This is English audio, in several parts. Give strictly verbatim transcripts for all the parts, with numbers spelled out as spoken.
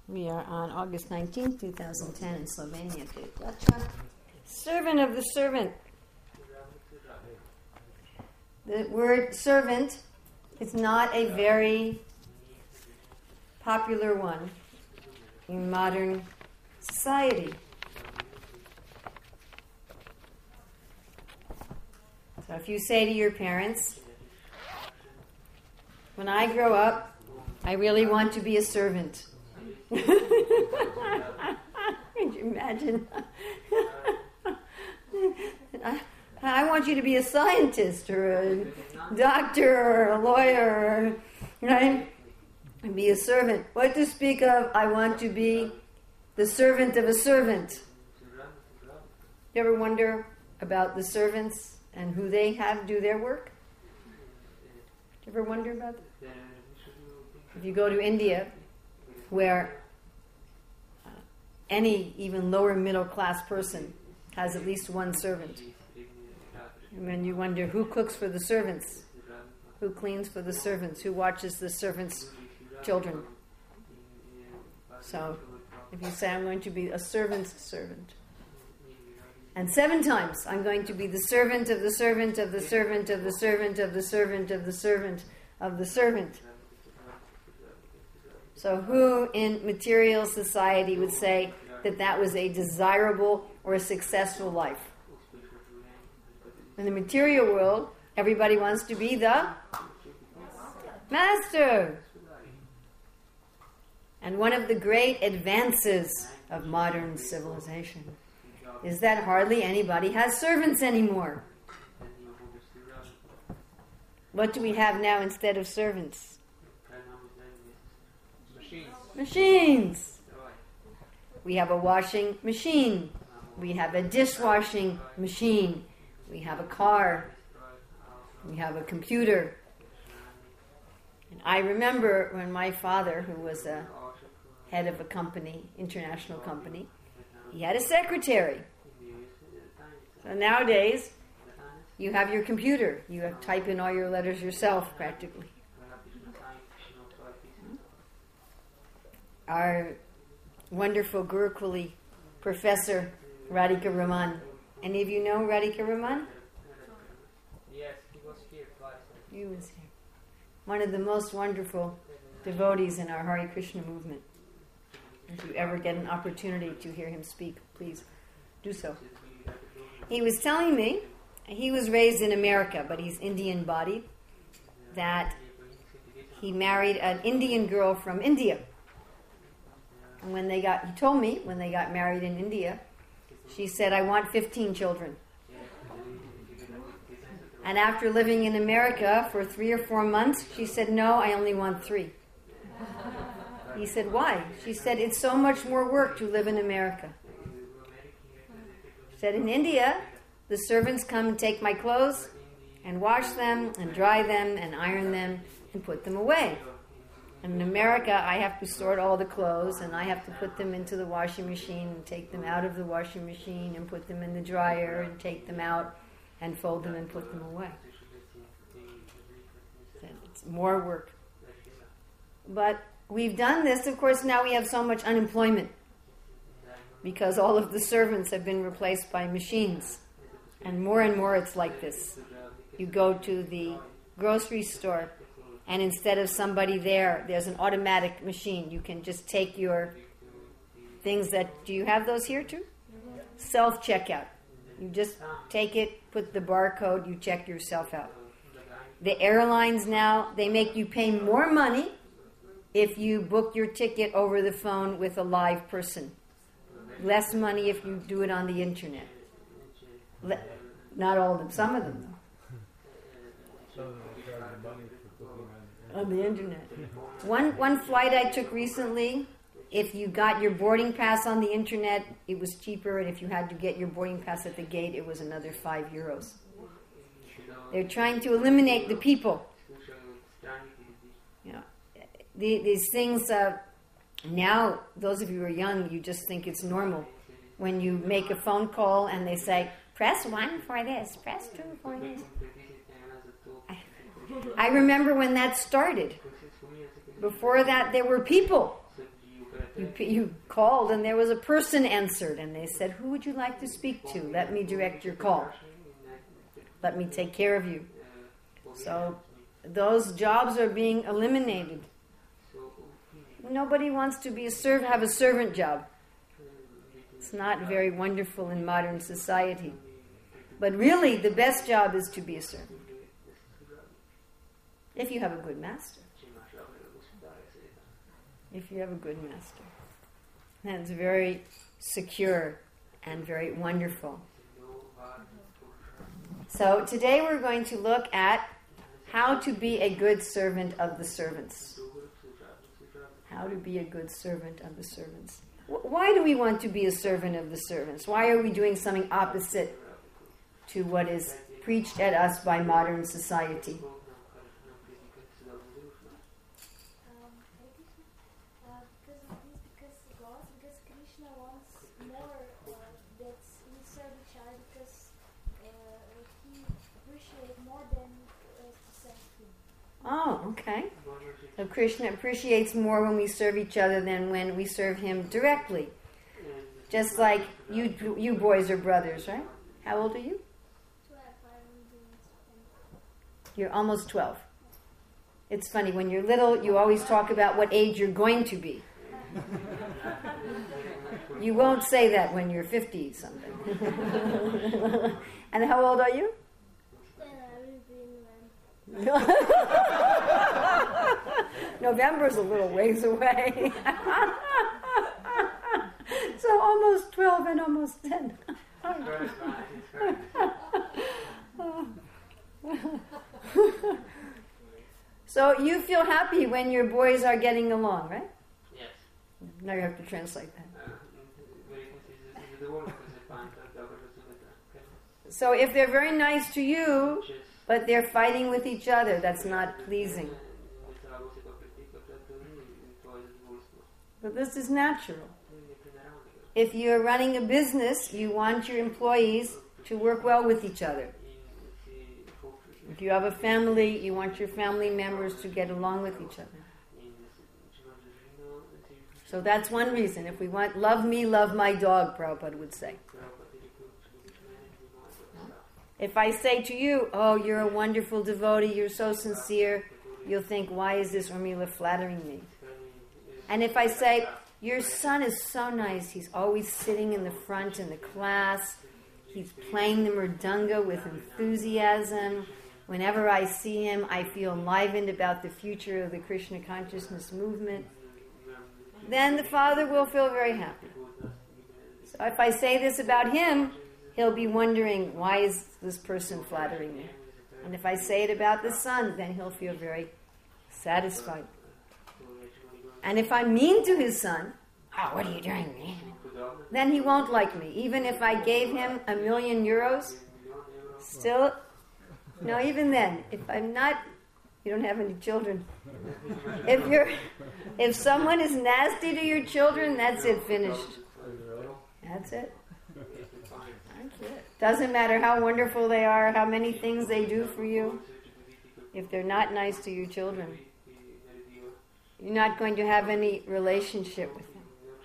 We are on August nineteenth, two thousand ten in Slovenia. Servant of the servant. The word servant is not a very popular one in modern society. So if you say to your parents, when I grow up, I really want to be a servant. Could you imagine? I, I want you to be a scientist or a doctor or a lawyer, right? And be a servant. What to speak of, I want to be the servant of a servant. You ever wonder about the servants and who they have do their work? You ever wonder about that? If you go to India, where uh, any even lower middle class person has at least one servant, and then you wonder who cooks for the servants, who cleans for the servants, who watches the servants' children. So, if you say, I'm going to be a servant's servant, and seven times I'm going to be the servant of the servant of the servant of the servant of the servant of the servant of the servant. So who in material society would say that that was a desirable or a successful life? In the material world, everybody wants to be the master. And one of the great advances of modern civilization is that hardly anybody has servants anymore. What do we have now instead of servants? Machines. We have a washing machine. We have a dishwashing machine. We have a car. We have a computer. And I remember when my father, who was a head of a company, international company, he had a secretary. So nowadays, you have your computer. You have to type in all your letters yourself, practically. Our wonderful Gurukuli professor, Radhika Raman. Any of you know Radhika Raman? Yes, he was here twice. He was here. One of the most wonderful devotees in our Hare Krishna movement. If you ever get an opportunity to hear him speak, please do so. He was telling me, he was raised in America, but he's Indian-bodied, that he married an Indian girl from India. And when they got, he told me, when they got married in India, she said, I want fifteen children. And after living in America for three or four months, she said, no, I only want three. He said, why? She said, it's so much more work to live in America. She said, in India, the servants come and take my clothes and wash them and dry them and iron them and put them away. And in America, I have to sort all the clothes and I have to put them into the washing machine and take them out of the washing machine and put them in the dryer and take them out and fold them and put them away. It's more work. But we've done this. Of course, now we have so much unemployment because all of the servants have been replaced by machines. And more and more it's like this. You go to the grocery store and instead of somebody there, there's an automatic machine. You can just take your things that... Do you have those here too? Self-checkout. You just take it, put the barcode, you check yourself out. The airlines now, they make you pay more money if you book your ticket over the phone with a live person. Less money if you do it on the internet. Le- not all of them, some of them though. On the internet. One one flight I took recently, if you got your boarding pass on the internet, it was cheaper, and if you had to get your boarding pass at the gate, it was another five euros. They're trying to eliminate the people. You know, the, these things, uh, now, those of you who are young, you just think it's normal. When you make a phone call and they say, press one for this, press two for this. I remember when that started. Before that, there were people. You, you called and there was a person answered and they said, who would you like to speak to? Let me direct your call. Let me take care of you. So those jobs are being eliminated. Nobody wants to be a serv- have a servant job. It's not very wonderful in modern society. But really, the best job is to be a servant. If you have a good master. If you have a good master. That's very secure and very wonderful. So today we're going to look at how to be a good servant of the servants. How to be a good servant of the servants. Why do we want to be a servant of the servants? Why are we doing something opposite to what is preached at us by modern society? Oh, okay. So Krishna appreciates more when we serve each other than when we serve him directly. Just like you you boys are brothers, right? How old are you? You're almost twelve. It's funny, when you're little, you always talk about what age you're going to be. You won't say that when you're fifty-something. And how old are you? November's a little ways away. So almost twelve and almost ten. So you feel happy when your boys are getting along, right? Yes. Now you have to translate that. So if they're very nice to you, but they're fighting with each other, that's not pleasing. But this is natural. If you're running a business, you want your employees to work well with each other. If you have a family, you want your family members to get along with each other. So that's one reason. If we want, love me, love my dog, Prabhupada would say. If I say to you, oh, you're a wonderful devotee, you're so sincere, you'll think, why is this Urmila flattering me? And if I say, your son is so nice, he's always sitting in the front in the class, he's playing the mridanga with enthusiasm, whenever I see him, I feel enlivened about the future of the Krishna consciousness movement, then the father will feel very happy. So if I say this about him, he'll be wondering, why is this person flattering me? And if I say it about the son, then he'll feel very satisfied. And if I'm mean to his son, oh, what are you doing, man? Then he won't like me. Even if I gave him a million euros, still, no, even then, if I'm not, you don't have any children. If you're, if someone is nasty to your children, that's it, finished. That's it. Doesn't matter how wonderful they are, how many things they do for you. If they're not nice to your children, you're not going to have any relationship with them.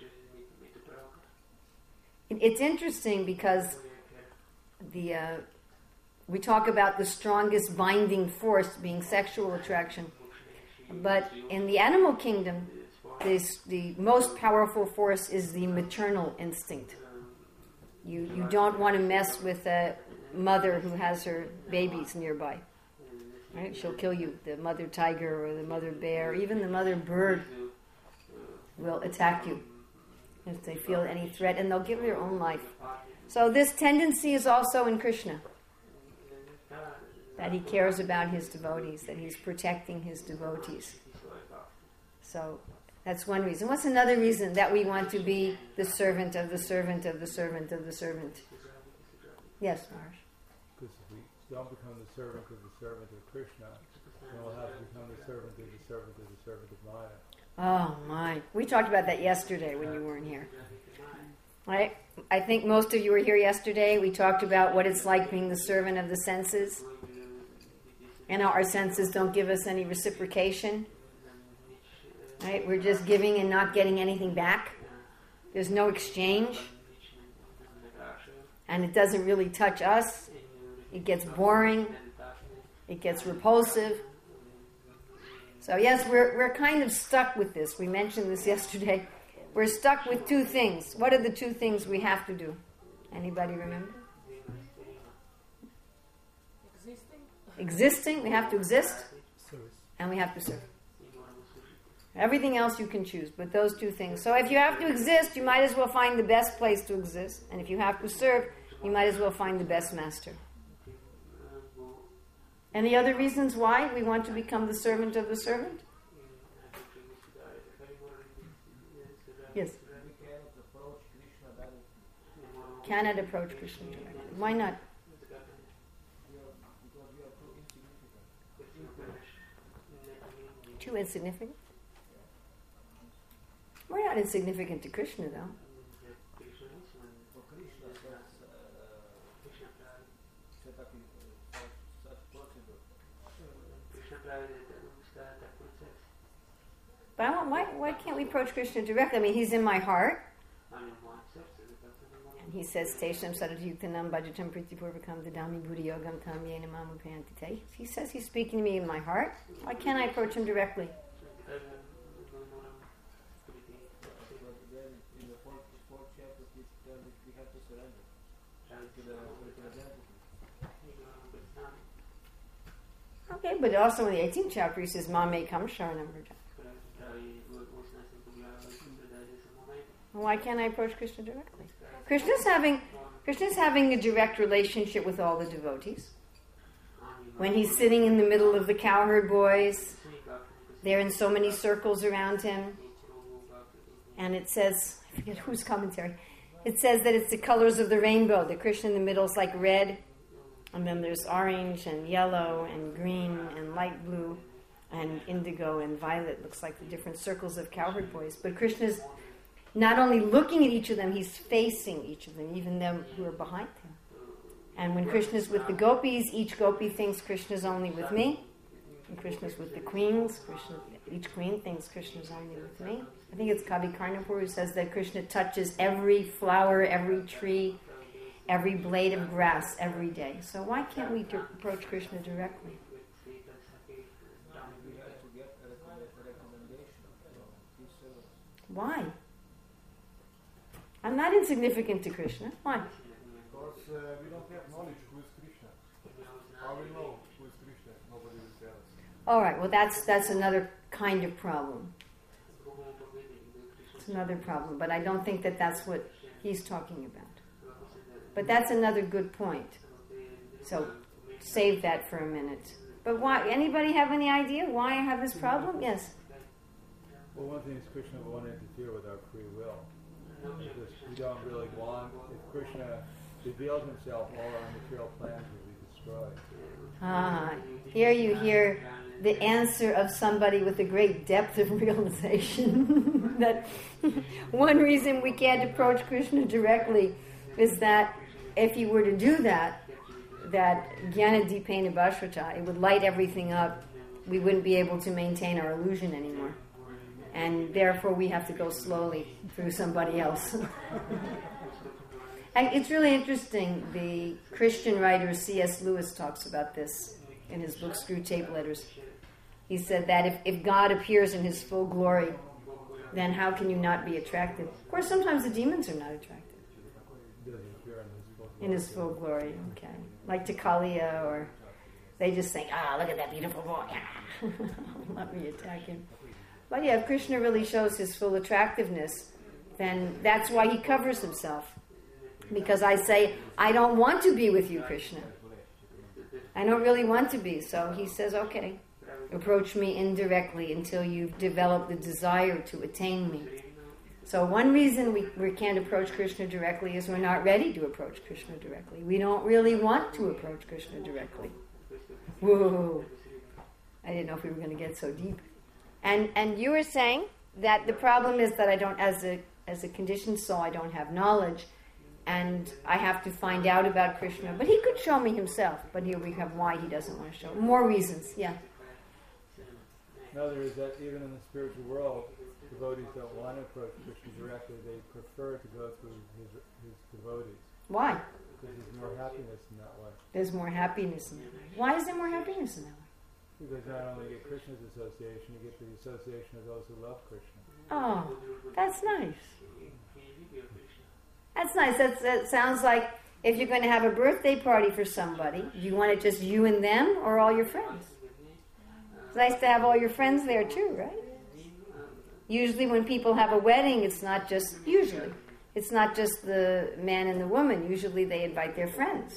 It's interesting because the uh, we talk about the strongest binding force being sexual attraction. But in the animal kingdom, this, the most powerful force is the maternal instinct. You you don't want to mess with a mother who has her babies nearby. Right? She'll kill you. The mother tiger or the mother bear, even the mother bird will attack you if they feel any threat, and they'll give their own life. So this tendency is also in Krishna, that he cares about his devotees, that he's protecting his devotees. So that's one reason. What's another reason that we want to be the servant of the servant of the servant of the servant? Yes, Maharaj. Because if we don't become the servant of the servant of Krishna, then we'll have to become the servant of the servant of the servant of Maya. Oh my. We talked about that yesterday when you weren't here. Right? I think most of you were here yesterday. We talked about what it's like being the servant of the senses, and how our senses don't give us any reciprocation. Right? We're just giving and not getting anything back. There's no exchange. And it doesn't really touch us. It gets boring. It gets repulsive. So yes, we're we're kind of stuck with this. We mentioned this yesterday. We're stuck with two things. What are the two things we have to do? Anybody remember? Existing. Existing. We have to exist. Service. And we have to serve. Everything else you can choose, but those two things. So if you have to exist, you might as well find the best place to exist. And if you have to serve, you might as well find the best master. Any other reasons why we want to become the servant of the servant? Yes. Cannot approach Krishna directly. Why not? Too insignificant? We're not insignificant to Krishna, though. But I want, why, why can't we approach Krishna directly? I mean, he's in my heart. And he says, Teshnam Saradhyuktanam Bhajatam Pritipurvakam Dadami Buddhi Yogam Tam Yena Mamu Prayantite. He says he's speaking to me in my heart. Why can't I approach him directly? Okay, but also in the eighteenth chapter he says, Mame Kam Sharanam Vraja. Why can't I approach Krishna directly? Krishna's having Krishna's having a direct relationship with all the devotees. When he's sitting in the middle of the cowherd boys, they're in so many circles around him. And it says, I forget whose commentary, it says that it's the colors of the rainbow. The Krishna in the middle is like red, and then there's orange and yellow and green and light blue and indigo and violet. Looks like the different circles of cowherd boys. But Krishna's not only looking at each of them, he's facing each of them, even them who are behind him. And when Krishna's with the gopis, each gopi thinks Krishna's only with me. And Krishna's with the queens, Krishna, each queen thinks Krishna's only with me. I think it's Kavi Karnapur who says that Krishna touches every flower, every tree, every blade of grass every day. So why can't we approach Krishna directly? Why? I'm not insignificant to Krishna. Why? Because uh, we don't have knowledge who is Krishna. How we know who is Krishna? Nobody will tell us. All right. Well, that's that's another kind of problem. It's another problem, but I don't think that that's what he's talking about. But that's another good point. So save that for a minute. But why? Anybody have any idea why I have this problem? Yes. Well, one thing is Krishna won't interfere with our free will. Because we don't really want, if Krishna reveals himself, all our material plans will be destroyed. Ah, here you hear the answer of somebody with a great depth of realization. That one reason we can't approach Krishna directly is that if you were to do that, that Jnana Dipena Bhasvata, it would light everything up. We wouldn't be able to maintain our illusion anymore. And therefore we have to go slowly through somebody else. And it's really interesting. The Christian writer C S Lewis talks about this in his book Screwtape Letters. He said that if, if God appears in his full glory, then how can you not be attracted? Of course, sometimes the demons are not attracted. In his full glory, okay. Like to Kaliya, or they just think, ah, look at that beautiful boy. Let me attack him. But yeah, if Krishna really shows his full attractiveness, then that's why he covers himself. Because I say, I don't want to be with you, Krishna. I don't really want to be. So he says, okay, approach me indirectly until you've developed the desire to attain me. So one reason we, we can't approach Krishna directly is we're not ready to approach Krishna directly. We don't really want to approach Krishna directly. Whoa. I didn't know if we were going to get so deep. And and you were saying that the problem is that I don't, as a as a conditioned soul, I don't have knowledge, and I have to find out about Krishna. But he could show me himself. But here we have why he doesn't want to show. More reasons, yeah. In other words, that even in the spiritual world, devotees don't want to approach Krishna directly. They prefer to go through his, his devotees. Why? Because there's more happiness in that way. There's more happiness in that way. Why is there more happiness in that way? Because not only you get Krishna's association, you get the association of those who love Krishna. Oh, that's nice. That's nice. That's, that sounds like if you're going to have a birthday party for somebody, you want it just you and them or all your friends? It's nice to have all your friends there too, right? Usually when people have a wedding, it's not just, usually, it's not just the man and the woman. Usually they invite their friends.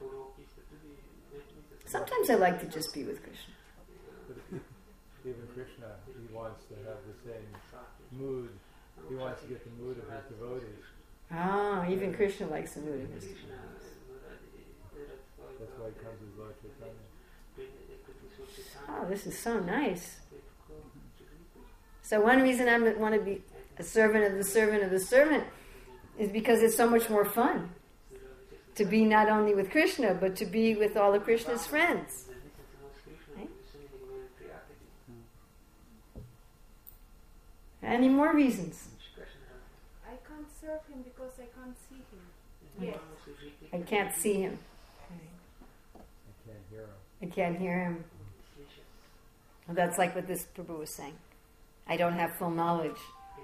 Sometimes I like to just be with Krishna. But even Krishna, he wants to have the same mood. He wants to get the mood of his devotees. Ah, even Krishna likes the mood of his devotees. That's why he comes with Lord Chaitanya. Oh, this is so nice. So one reason I want to be a servant of the servant of the servant is because it's so much more fun to be not only with Krishna, but to be with all of Krishna's friends. Right? Any more reasons? I can't serve him because I can't see him. Yes. I can't see him. I can't hear him. I can't hear him. Well, that's like what this Prabhu was saying. I don't have full knowledge.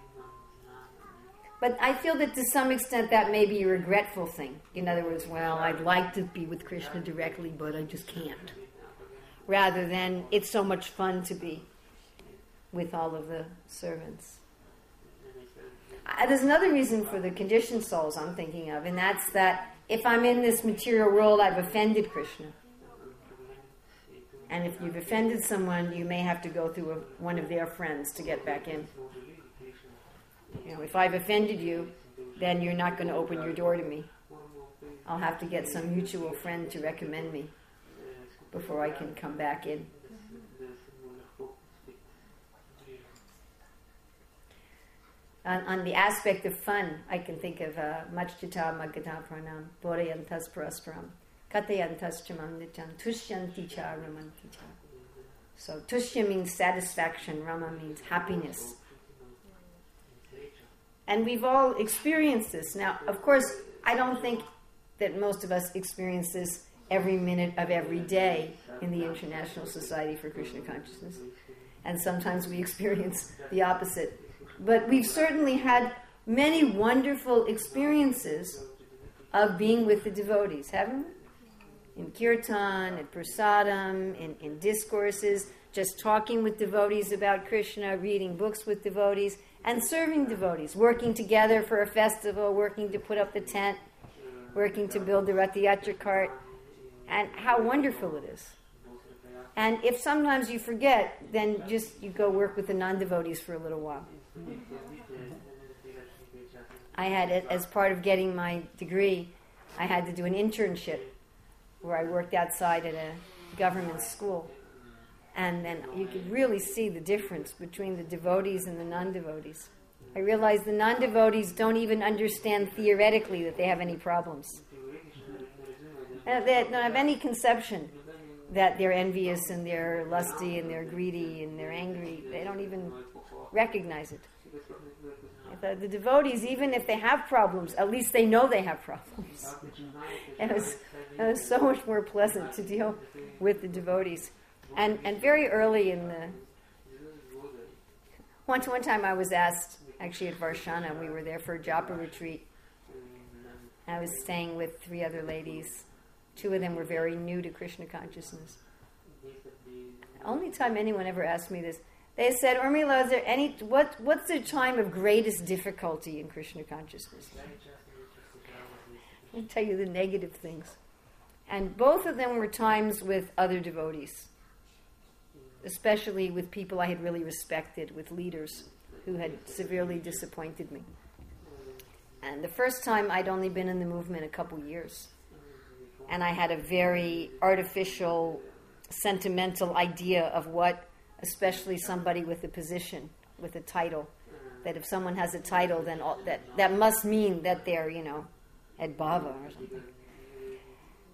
But I feel that to some extent that may be a regretful thing. In other words, well, I'd like to be with Krishna directly, but I just can't. Rather than, it's so much fun to be with all of the servants. Uh, there's another reason for the conditioned souls I'm thinking of, and that's that if I'm in this material world, I've offended Krishna. And if you've offended someone, you may have to go through a, one of their friends to get back in. You know, if I've offended you, then you're not going to open your door to me. I'll have to get some mutual friend to recommend me before I can come back in. On, on the aspect of fun, I can think of Majjhita Maggata Pranam, Bodayantas Paraskaram, Katayantas Chamam Nityam, Tushyanti Cha Ramanti Cha. So Tushya means satisfaction, Rama means happiness. And we've all experienced this. Now, of course, I don't think that most of us experience this every minute of every day in the International Society for Krishna Consciousness. And sometimes we experience the opposite. But we've certainly had many wonderful experiences of being with the devotees, haven't we? In kirtan, at prasadam, in, in discourses, just talking with devotees about Krishna, reading books with devotees, and serving devotees, working together for a festival, working to put up the tent, working to build the Rath Yatra cart, and how wonderful it is. And if sometimes you forget, then just you go work with the non-devotees for a little while. I had, as part of getting my degree, I had to do an internship where I worked outside at a government school. And then you could really see the difference between the devotees and the non-devotees. I realized the non-devotees don't even understand theoretically that they have any problems. And they don't have any conception that they're envious and they're lusty and they're greedy and they're angry. They don't even recognize it. The, the devotees, even if they have problems, at least they know they have problems. And it was, it was so much more pleasant to deal with the devotees. And and very early in the... One, one time I was asked, actually at Varshana, we were there for a japa retreat. I was staying with three other ladies. Two of them were very new to Krishna consciousness. The only time anyone ever asked me this, they said, Urmila, is there any, what, what's the time of greatest difficulty in Krishna consciousness? I'll tell you the negative things. And both of them were times with other devotees, especially with people I had really respected, with leaders who had severely disappointed me. And the first time, I'd only been in the movement a couple years. And I had a very artificial, sentimental idea of what, especially somebody with a position, with a title, that if someone has a title, then all, that, that must mean that they're, you know, at Bhava or something.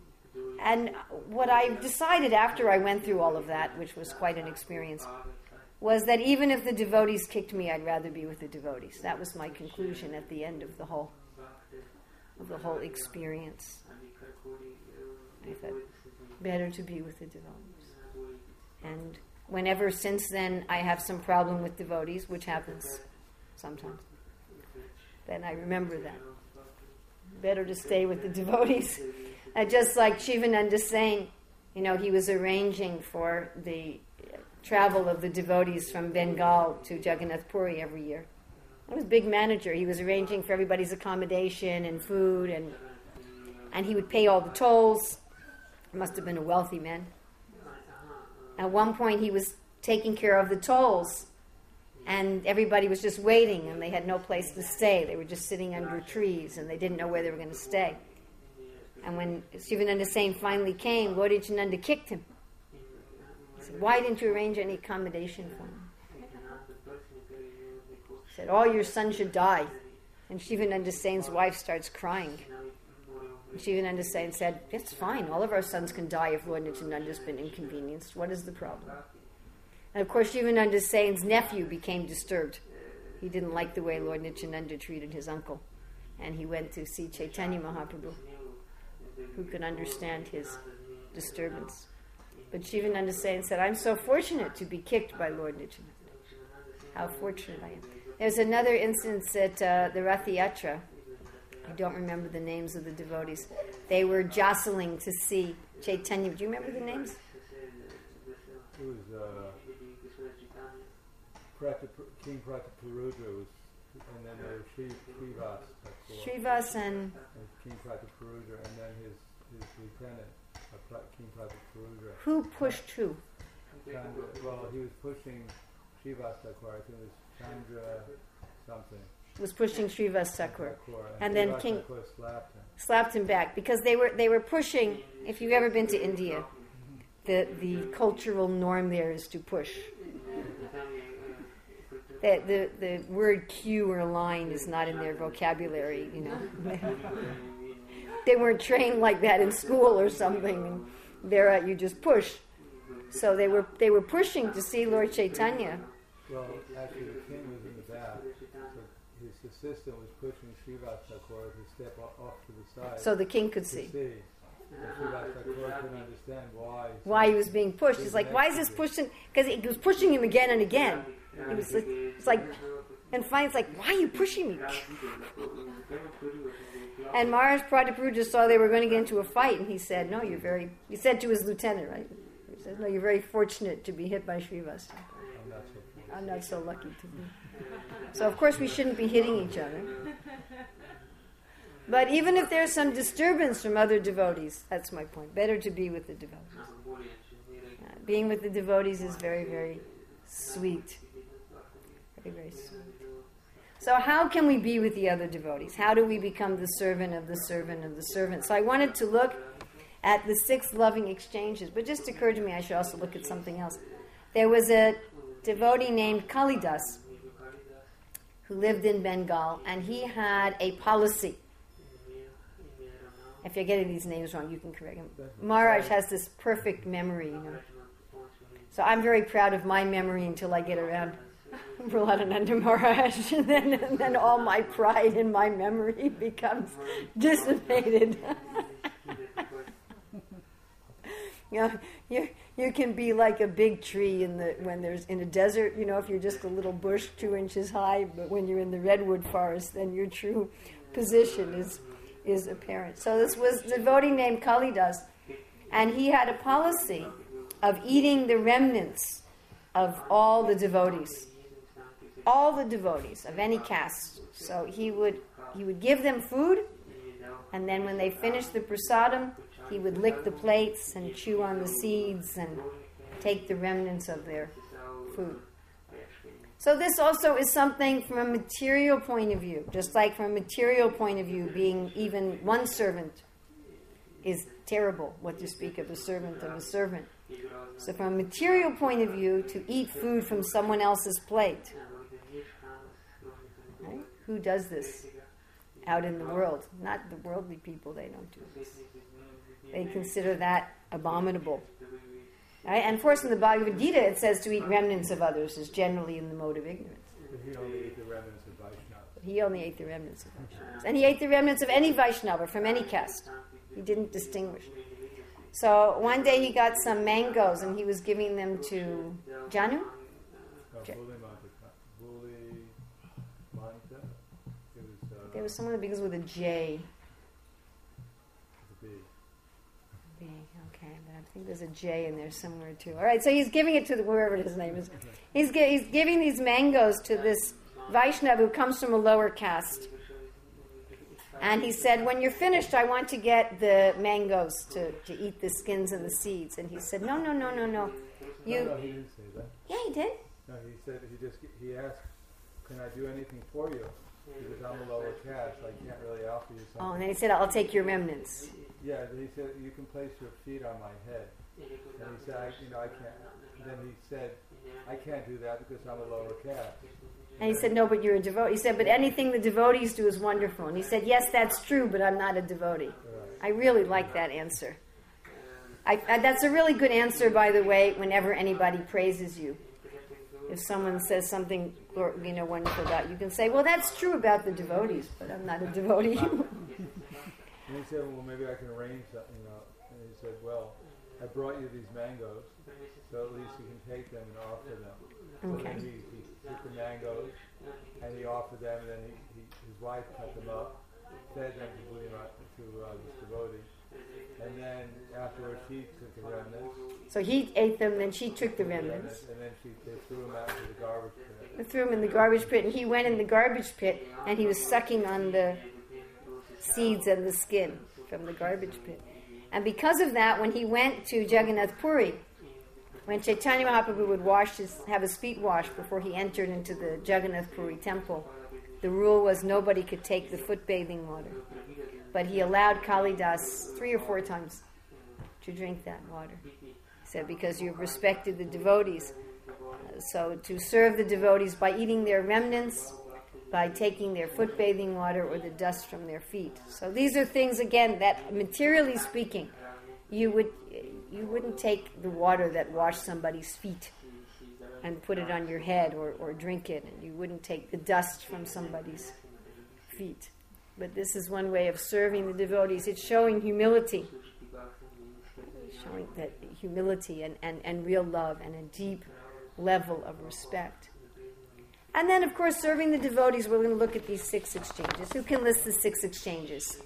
And what I decided after I went through all of that, which was quite an experience, was that even if the devotees kicked me, I'd rather be with the devotees. That was my conclusion at the end of the whole of the whole experience. I thought, better to be with the devotees. And whenever since then I have some problem with devotees, which happens sometimes, then I remember that. Better to stay with the devotees. Uh, just like Shivananda saying, you know, he was arranging for the travel of the devotees from Bengal to Jagannath Puri every year. He was a big manager. He was arranging for everybody's accommodation and food, and and he would pay all the tolls. He must have been a wealthy man. At one point he was taking care of the tolls, and everybody was just waiting, and they had no place to stay. They were just sitting under trees, and they didn't know where they were going to stay. And when Shivananda Sain finally came, Lord Nityananda kicked him. He said, why didn't you arrange any accommodation for him? He said, all your sons should die. And Shivananda Sain's wife starts crying. And Shivananda Sain said, it's fine, all of our sons can die if Lord Nityananda's been inconvenienced. What is the problem? And of course Shivananda Sain's nephew became disturbed. He didn't like the way Lord Nityananda treated his uncle. And he went to see Chaitanya Mahaprabhu, who could understand his disturbance. But Shivananda Sain said, I'm so fortunate to be kicked by Lord Nityananda. How fortunate I am. There's another instance at uh, the Rath Yatra. I don't remember the names of the devotees. They were jostling to see Chaitanya. Do you remember the names? It was uh, Prata, King Prataparudra, was, and then there was Sri, Srivas. Srivas and... and King Prataparudra, and then his, his lieutenant, uh, King Prataparudra. Who pushed who? Chandra, well, he was pushing Srivas Thakur. I think it was Chandra something. Was pushing Srivas Thakur. And, and then King slapped him. slapped him back because they were they were pushing. If you've ever been to India, the the cultural norm there is to push. The, the the word cue or line is not in their vocabulary, you know. They weren't trained like that in school or something. There uh, you just push. So they were they were pushing to see Lord Chaitanya. Well, actually the king was in the back. So his assistant was pushing Srivas Thakur to step off to the side. So the king could see. see. And Srivas Thakur couldn't understand why. Why he was being pushed. He's like, why is this pushing? Because he was pushing him again and again. He was like, it's like, and finally it's like, why are you pushing me? And Maharaj Prataparudra just saw they were going to get into a fight, and he said, no, you're very, he said to his lieutenant, right? He said, no, you're very fortunate to be hit by Srivas. I'm not so lucky to be. So of course we shouldn't be hitting each other. But even if there's some disturbance from other devotees, that's my point. Better to be with the devotees. Uh, being with the devotees is very, very sweet. Very, very sweet. So how can we be with the other devotees? How do we become the servant of the servant of the servant? So I wanted to look at the six loving exchanges, but it just occurred to me I should also look at something else. There was a devotee named Kalidas who lived in Bengal, and he had a policy. If you're getting these names wrong, you can correct him. Maharaj has this perfect memory, you know. So I'm very proud of my memory until I get around Prahladananda Maharaj, and then, and then all my pride in my memory becomes dissipated. You know, you you can be like a big tree in the when there's in a desert. You know, if you're just a little bush two inches high, but when you're in the redwood forest, then your true position is is apparent. So this was a devotee named Kalidas, and he had a policy of eating the remnants of all the devotees, all the devotees of any caste. So he would he would give them food, and then when they finished the prasadam, he would lick the plates and chew on the seeds and take the remnants of their food. So this also is something from a material point of view. Just like from a material point of view, being even one servant is terrible, what to speak of a servant of a servant. So from a material point of view, to eat food from someone else's plate. Right? Who does this out in the world? Not the worldly people, they don't do this. They consider that abominable. Right? And of course in the Bhagavad Gita it says to eat remnants of others is generally in the mode of ignorance. But he only ate the remnants of Vaishnava. He only ate the remnants of Vaishnavas. And he ate the remnants of any Vaishnava from any caste. He didn't distinguish. So one day he got some mangoes and he was giving them to Janu. No, J- Buli Manta. Buli Manta. It was uh, There was someone that begins with a J. the B. B, okay, but I think there's a J in there somewhere too. All right, so he's giving it to the, wherever his name is. He's, gi- he's giving these mangoes to this Vaishnava who comes from a lower caste. And he said, when you're finished, I want to get the mangoes to, to eat the skins and the seeds. And he said, no, no, no, no, no. You, No, no, he didn't say that. yeah, he did. No, he said he just he asked, "Can I do anything for you?" Because I'm a lower caste, I can't really offer you something. Oh, and then he said, I'll take your remnants. Yeah, he said you can place your feet on my head. And he said, I, you know, I can't. Then he said, I can't do that because I'm a lower caste. And he said, no, but you're a devotee. He said, but anything the devotees do is wonderful. And he said, yes, that's true, but I'm not a devotee. Right. I really like that answer. I, I, that's a really good answer, by the way, whenever anybody praises you. If someone says something, you know, wonderful about you, you can say, well, that's true about the devotees, but I'm not a devotee. And he said, well, maybe I can arrange something, you know. And he said, well, I brought you these mangoes, so at least you can take them and offer them. So Okay. then he, he took the mangoes, and he offered them, and then he, he, his wife cut them up, fed them to, Buddha, to uh, this devotee. And then afterwards she took the remnants. So he ate them, then she took the remnants. And then she they threw them out into the garbage pit. They threw him in the garbage pit, and he went in the garbage pit, and he was sucking on the seeds and the skin from the garbage pit. And because of that, when he went to Jagannath Puri, when Chaitanya Mahaprabhu would wash his, have his feet washed before he entered into the Jagannath Puri temple, the rule was nobody could take the foot bathing water. But he allowed Kalidas three or four times to drink that water. He said, because you've respected the devotees. Uh, so to serve the devotees by eating their remnants, by taking their foot bathing water or the dust from their feet. So these are things, again, that materially speaking, you would you wouldn't take the water that washed somebody's feet and put it on your head or, or drink it, and you wouldn't take the dust from somebody's feet. But this is one way of serving the devotees. It's showing humility. Showing that humility and, and, and real love and a deep level of respect. And then, of course, serving the devotees, we're going to look at these six exchanges. Who can list the six exchanges?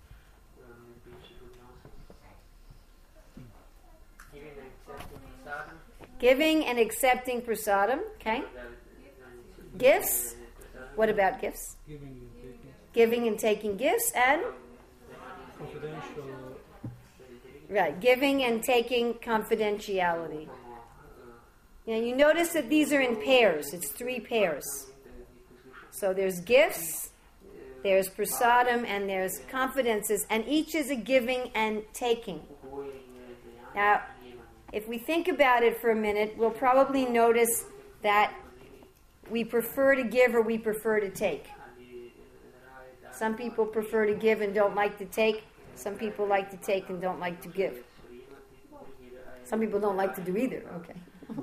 Giving and accepting prasadam. Okay. Gifts. What about gifts? Giving and taking. Giving and taking gifts and? Confidential. Right. Giving and taking confidentiality. Now you notice that these are in pairs. It's three pairs. So there's gifts, there's prasadam, and there's confidences, and each is a giving and taking. Now, if we think about it for a minute, we'll probably notice that we prefer to give or we prefer to take. Some people prefer to give and don't like to take. Some people like to take and don't like to give. Some people don't like to do either. Okay.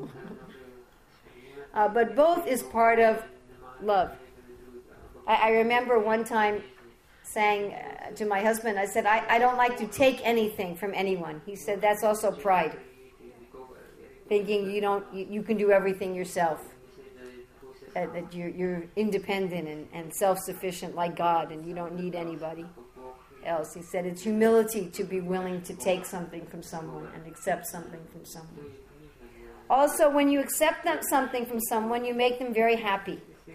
uh, but both is part of love. I, I remember one time saying uh, to my husband, I said, I, I don't like to take anything from anyone. He said, that's also pride. Thinking you don't, you, you can do everything yourself. That, that you're, you're independent and, and self-sufficient like God, and you don't need anybody else. He said it's humility to be willing to take something from someone and accept something from someone. Also, when you accept them, something from someone, you make them very happy.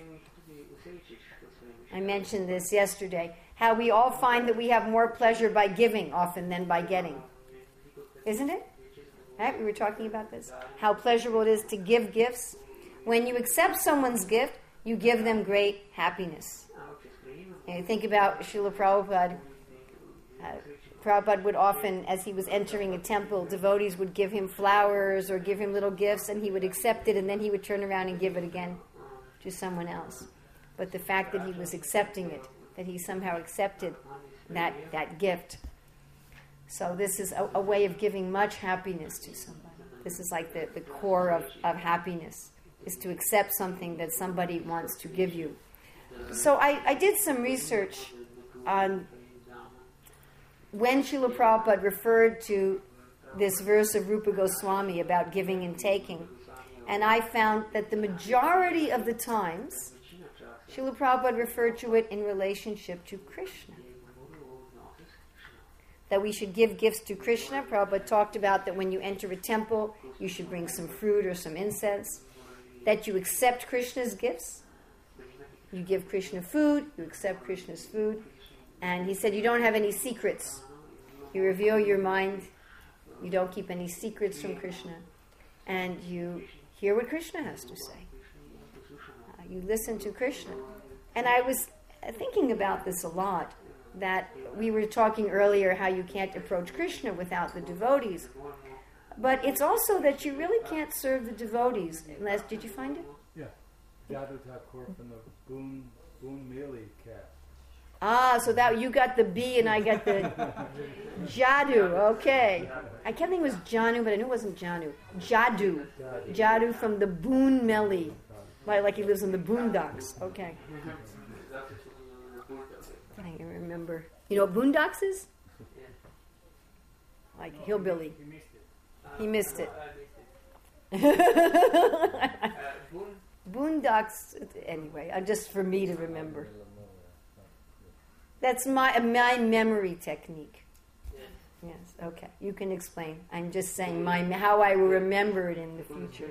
I mentioned this yesterday, how we all find that we have more pleasure by giving often than by getting. Isn't it? Right? We were talking about this. How pleasurable it is to give gifts. When you accept someone's gift, you give them great happiness. And you think about Srila Prabhupada. Uh, Prabhupada would often, as he was entering a temple, devotees would give him flowers or give him little gifts, and he would accept it, and then he would turn around and give it again to someone else. But the fact that he was accepting it, that he somehow accepted that, that gift. So this is a, a way of giving much happiness to somebody. This is like the, the core of, of happiness, is to accept something that somebody wants to give you. So I, I did some research on when Srila Prabhupada referred to this verse of Rupa Goswami about giving and taking. And I found that the majority of the times, Srila Prabhupada referred to it in relationship to Krishna. That we should give gifts to Krishna. Prabhupada talked about that when you enter a temple, you should bring some fruit or some incense. That you accept Krishna's gifts. You give Krishna food, you accept Krishna's food. And he said you don't have any secrets. You reveal your mind. You don't keep any secrets from Krishna. And you hear what Krishna has to say. Uh, you listen to Krishna. And I was thinking about this a lot. That we were talking earlier how you can't approach Krishna without the devotees. But it's also that you really can't serve the devotees unless... Did you find it? Yeah. Jadu Thakur from the Boon, Boon Mili cast. Ah, so that you got the B and I got the Jadu. Okay. I kept thinking it was Janu, but I knew it wasn't Janu. Jadu. Jadu from the Boon Meli. Like, like he lives in the boondocks. Okay. I can remember. You know what boondocks is? Like hillbilly. He missed it. Boondocks, anyway, uh, just for me to remember. That's my my memory technique. Yes, okay. You can explain. I'm just saying my how I will remember it in the future.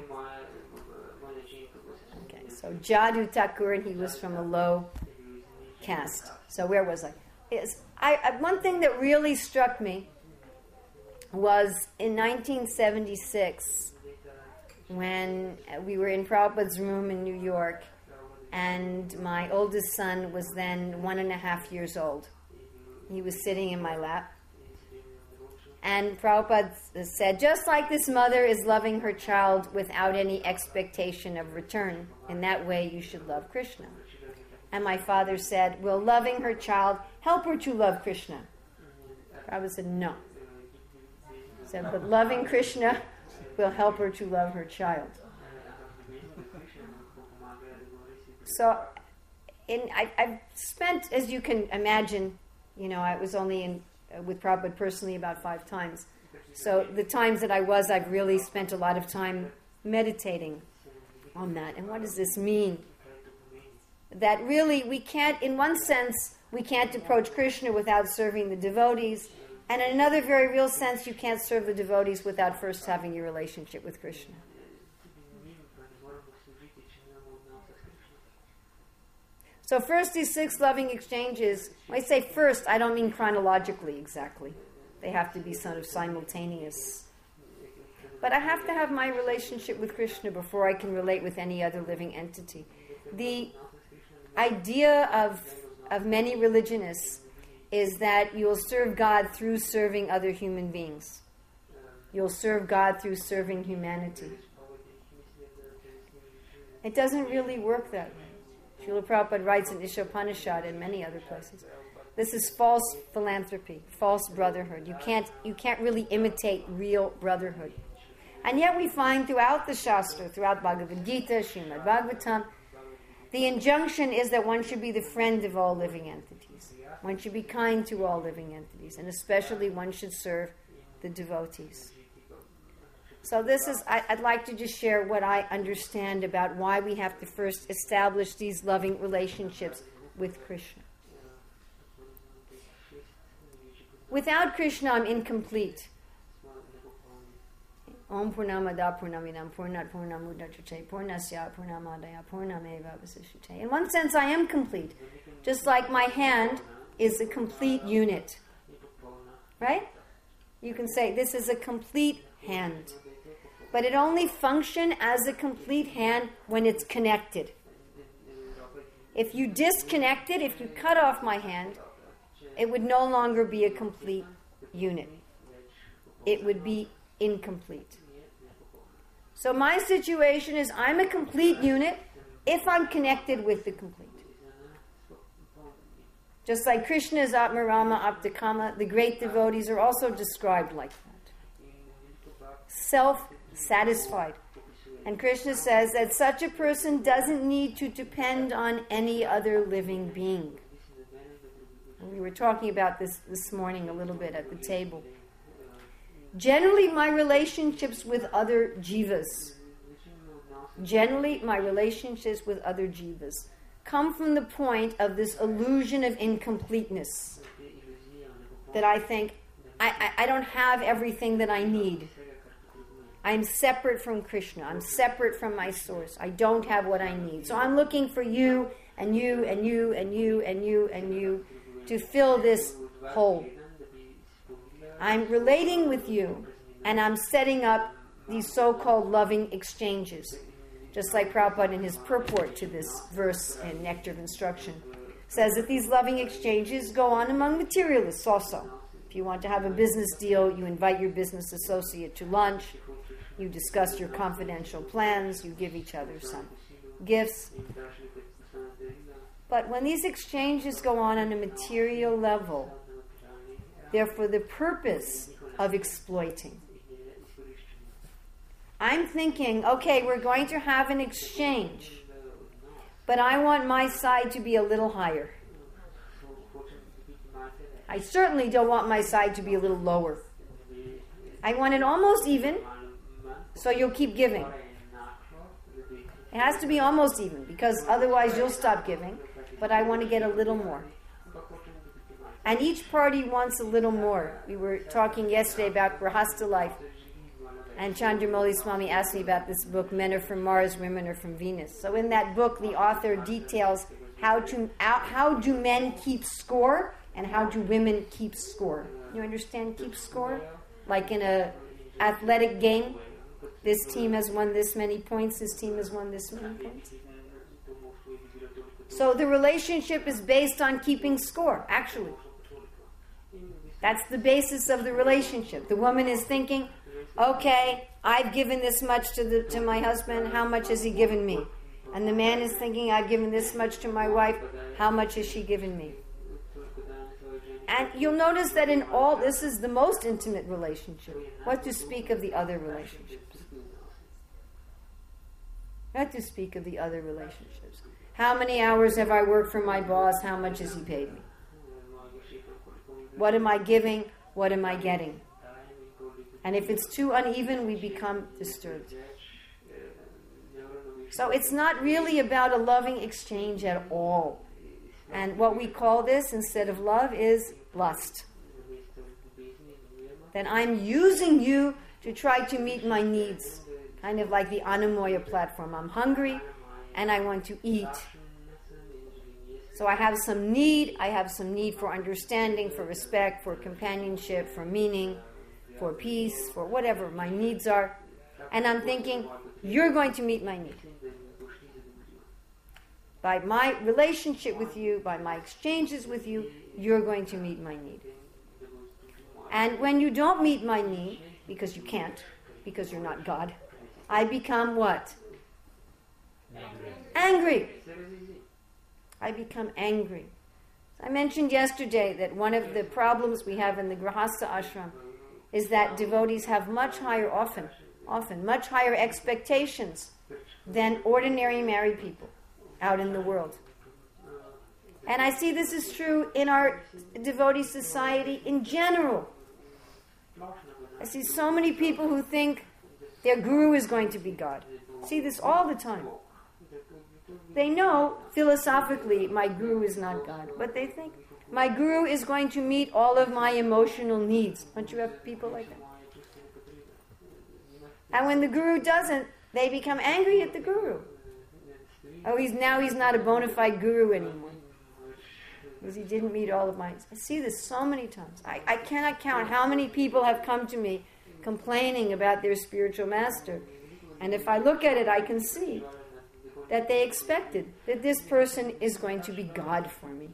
Okay, so Jadu Thakur, and he was from a low caste. So where was I? Is I, I one thing that really struck me was in nineteen seventy-six when we were in Prabhupada's room in New York, and my oldest son was then one and a half years old. He was sitting in my lap. And Prabhupada said, just like this mother is loving her child without any expectation of return, in that way you should love Krishna. And my father said, will loving her child help her to love Krishna? Prabhupada said, no. He said, but loving Krishna will help her to love her child. So, in I, I've spent, as you can imagine, you know, I was only in uh, with Prabhupada personally about five times. So the times that I was, I've really spent a lot of time meditating on that. And what does this mean? That really we can't, in one sense, we can't approach Krishna without serving the devotees. And in another very real sense, you can't serve the devotees without first having your relationship with Krishna. So first, these six loving exchanges, when I say first, I don't mean chronologically exactly. They have to be sort of simultaneous. But I have to have my relationship with Krishna before I can relate with any other living entity. The idea of, of many religionists is that you'll serve God through serving other human beings. You'll serve God through serving humanity. It doesn't really work that way. Srila Prabhupada writes in Ishopanishad and many other places. This is false philanthropy, false brotherhood. You can't, you can't really imitate real brotherhood. And yet we find throughout the Shastra, throughout Bhagavad Gita, Srimad Bhagavatam, the injunction is that one should be the friend of all living entities. One should be kind to all living entities, and especially one should serve the devotees. So this is, I, I'd like to just share what I understand about why we have to first establish these loving relationships with Krishna. Without Krishna, I'm incomplete. Om Purnamada Purnaminam Purnat Purnamudachay Purnasya Purnamadaya Purnameva Vasishyate. In one sense, I am complete. Just like my hand is a complete unit. Right? You can say this is a complete hand. But it only functions as a complete hand when it's connected. If you disconnect it, if you cut off my hand, it would no longer be a complete unit. It would be incomplete. So my situation is I'm a complete unit if I'm connected with the complete. Just like Krishna is Atmarama, Aptakama, the great devotees are also described like that. Self satisfied. And Krishna says that such a person doesn't need to depend on any other living being. And we were talking about this this morning a little bit at the table. Generally, my relationships with other jivas, generally my relationships with other jivas come from the point of this illusion of incompleteness. That I think, I, I, I don't have everything that I need. I'm separate from Krishna. I'm separate from my source. I don't have what I need. So I'm looking for you and you and you and you and you and you to fill this hole. I'm relating with you and I'm setting up these so-called loving exchanges. Just like Prabhupada in his purport to this verse in Nectar of Instruction says that these loving exchanges go on among materialists also. If you want to have a business deal, you invite your business associate to lunch, you discuss your confidential plans, you give each other some gifts. But when these exchanges go on on a material level, they're for the purpose of exploiting. I'm thinking, okay, we're going to have an exchange, but I want my side to be a little higher. I certainly don't want my side to be a little lower. I want it almost even, so you'll keep giving. It has to be almost even, because otherwise you'll stop giving, but I want to get a little more. And each party wants a little more. We were talking yesterday about Grahastha life, and Chandramauli Swami asked me about this book, Men Are From Mars, Women Are From Venus. So in that book, the author details how to how do men keep score and how do women keep score. You understand keep score? Like in a athletic game, this team has won this many points, this team has won this many points. So the relationship is based on keeping score, actually. That's the basis of the relationship. The woman is thinking, okay, I've given this much to the to my husband, how much has he given me? And the man is thinking, I've given this much to my wife, how much has she given me? And you'll notice that in all, this is the most intimate relationship. What to speak of the other relationships? What to speak of the other relationships? How many hours have I worked for my boss? How much has he paid me? What am I giving? What am I getting? And if it's too uneven, we become disturbed. So it's not really about a loving exchange at all. And what we call this, instead of love, is lust. Then I'm using you to try to meet my needs. Kind of like the Anamoya platform. I'm hungry and I want to eat. So I have some need. I have some need for understanding, for respect, for companionship, for meaning, for peace, for whatever my needs are. And I'm thinking, you're going to meet my need. By my relationship with you, by my exchanges with you, you're going to meet my need. And when you don't meet my need, because you can't, because you're not God, I become what? Angry. I become angry. I mentioned yesterday that one of the problems we have in the Grahastha ashram is that devotees have much higher, often, often, much higher expectations than ordinary married people out in the world. And I see this is true in our devotee society in general. I see so many people who think their guru is going to be God. I see this all the time. They know philosophically my guru is not God, but they think my guru is going to meet all of my emotional needs. Don't you have people like that? And when the guru doesn't, they become angry at the guru. Oh, he's now he's not a bona fide guru anymore. Because he didn't meet all of my... I see this so many times. I, I cannot count how many people have come to me complaining about their spiritual master. And if I look at it, I can see that they expected that this person is going to be God for me.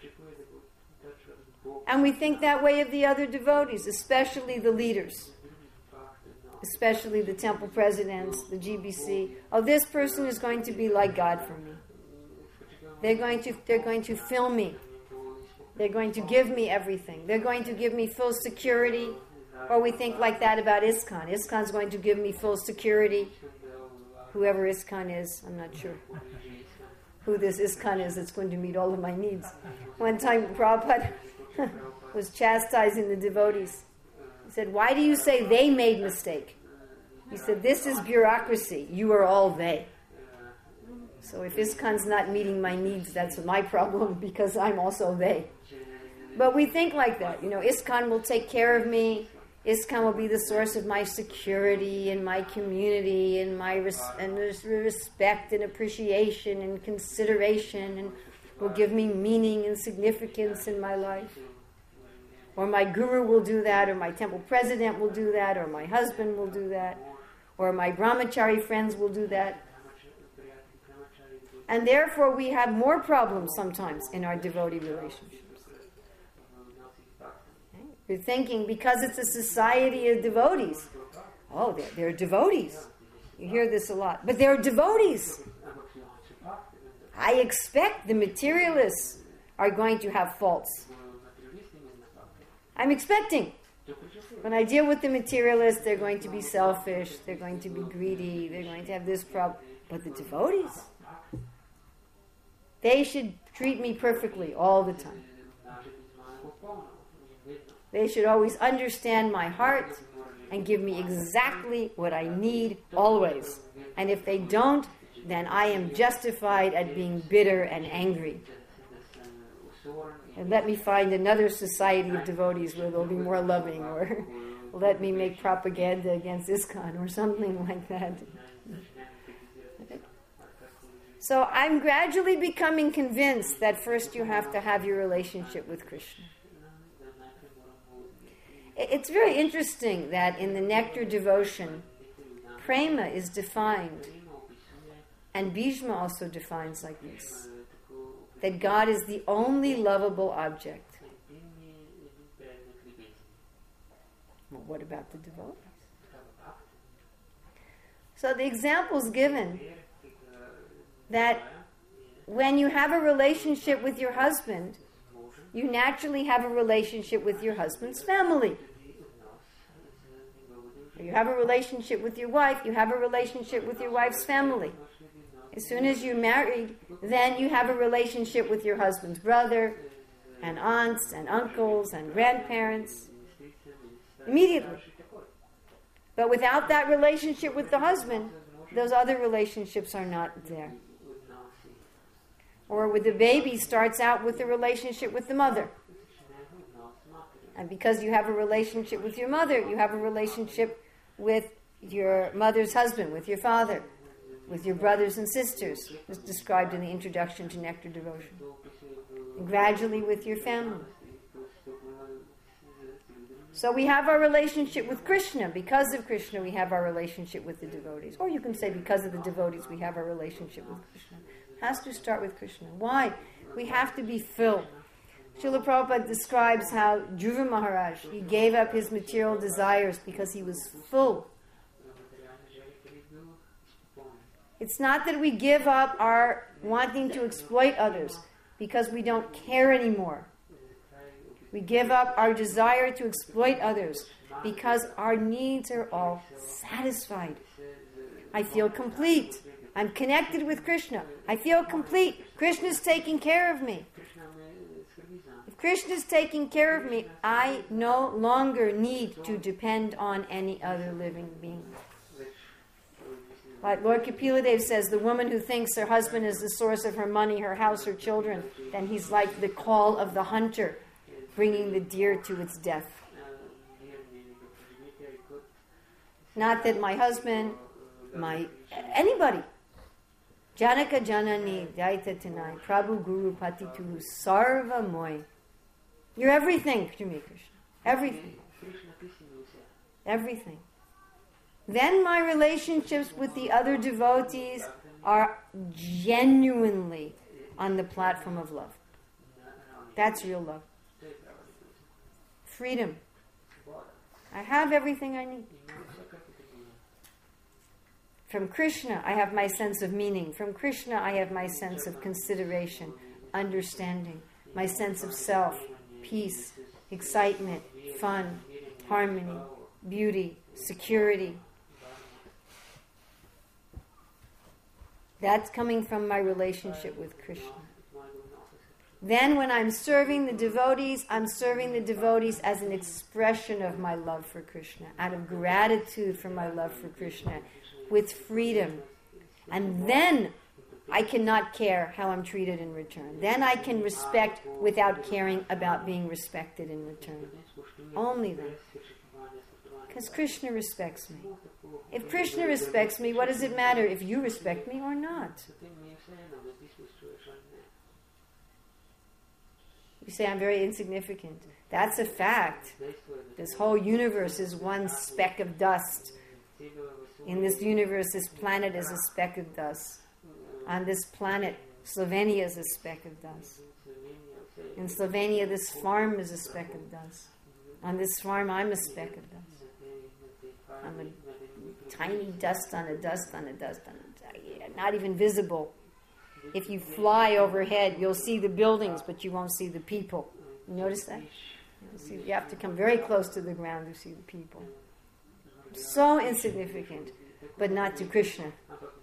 And we think that way of the other devotees, especially the leaders, especially the temple presidents, the G B C. Oh, this person is going to be like God for me. They're going to, they're going to fill me. They're going to give me everything. They're going to give me full security. Or we think like that about ISKCON. ISKCON's going to give me full security. Whoever ISKCON is, I'm not sure who this ISKCON is that's going to meet all of my needs. One time Prabhupada was chastising the devotees. He said, why do you say they made mistake? He said, this is bureaucracy. You are all they. So if ISKCON's not meeting my needs, that's my problem, because I'm also they. But we think like that. You know, ISKCON will take care of me. ISKCON will be the source of my security and my community and my res- and respect and appreciation and consideration, and will give me meaning and significance in my life. Or my guru will do that, or my temple president will do that, or my husband will do that, or my brahmachari friends will do that. And therefore we have more problems sometimes in our devotee relationships. Okay? You're thinking, because it's a society of devotees, oh, they're, they're devotees. You hear this a lot. But they're devotees. I expect the materialists are going to have faults. I'm expecting. When I deal with the materialists, they're going to be selfish, they're going to be greedy, they're going to have this problem. But the devotees, they should treat me perfectly all the time. They should always understand my heart and give me exactly what I need always. And if they don't, then I am justified at being bitter and angry. And let me find another society of devotees where they'll be more loving, or let me make propaganda against ISKCON or something like that. So I'm gradually becoming convinced that first you have to have your relationship with Krishna. It's very interesting that in the nectar devotion, prema is defined, and Bhishma also defines like this, that God is the only lovable object. Well, what about the devotees? So the example is given that when you have a relationship with your husband, you naturally have a relationship with your husband's family. Or you have a relationship with your wife, you have a relationship with your wife's family. As soon as you're married, then you have a relationship with your husband's brother, and aunts, and uncles, and grandparents. Immediately. But without that relationship with the husband, those other relationships are not there. Or with the baby starts out with a relationship with the mother. And because you have a relationship with your mother, you have a relationship with your mother's husband, with your father, with your brothers and sisters, as described in the introduction to Nectar Devotion. And gradually with your family. So we have our relationship with Krishna. Because of Krishna, we have our relationship with the devotees. Or you can say because of the devotees, we have our relationship with Krishna. It has to start with Krishna. Why? We have to be filled. Srila Prabhupada describes how Dhruva Maharaj, he gave up his material desires because he was full. It's not that we give up our wanting to exploit others because we don't care anymore. We give up our desire to exploit others because our needs are all satisfied. I feel complete. I'm connected with Krishna. I feel complete. Krishna's taking care of me. If Krishna's taking care of me, I no longer need to depend on any other living being. Like Lord Kapila says, the woman who thinks her husband is the source of her money, her house, her children, then he's like the call of the hunter, bringing the deer to its death. Not that my husband, my anybody. Janaka Janani Daita Tanai Prabhu Guru Patitu Sarva Moy. You're everything to me, Krishna. Everything. Everything. Then my relationships with the other devotees are genuinely on the platform of love. That's real love. Freedom. I have everything I need. From Krishna, I have my sense of meaning. From Krishna, I have my sense of consideration, understanding, my sense of self, peace, excitement, fun, harmony, beauty, security. That's coming from my relationship with Krishna. Then when I'm serving the devotees, I'm serving the devotees as an expression of my love for Krishna, out of gratitude for my love for Krishna, with freedom. And then I cannot care how I'm treated in return. Then I can respect without caring about being respected in return. Only then. Because Krishna respects me. If Krishna respects me, what does it matter if you respect me or not? You say I'm very insignificant. That's a fact. This whole universe is one speck of dust. In this universe, this planet is a speck of dust. On this planet, Slovenia is a speck of dust. In Slovenia, this farm is a speck of dust. On this farm, I'm a speck of dust. I'm a tiny dust on a dust on a dust on a, not even visible. If you fly overhead, you'll see the buildings, but you won't see the people. You notice that? You, see, you have to come very close to the ground to see the people. So insignificant, but not to Krishna.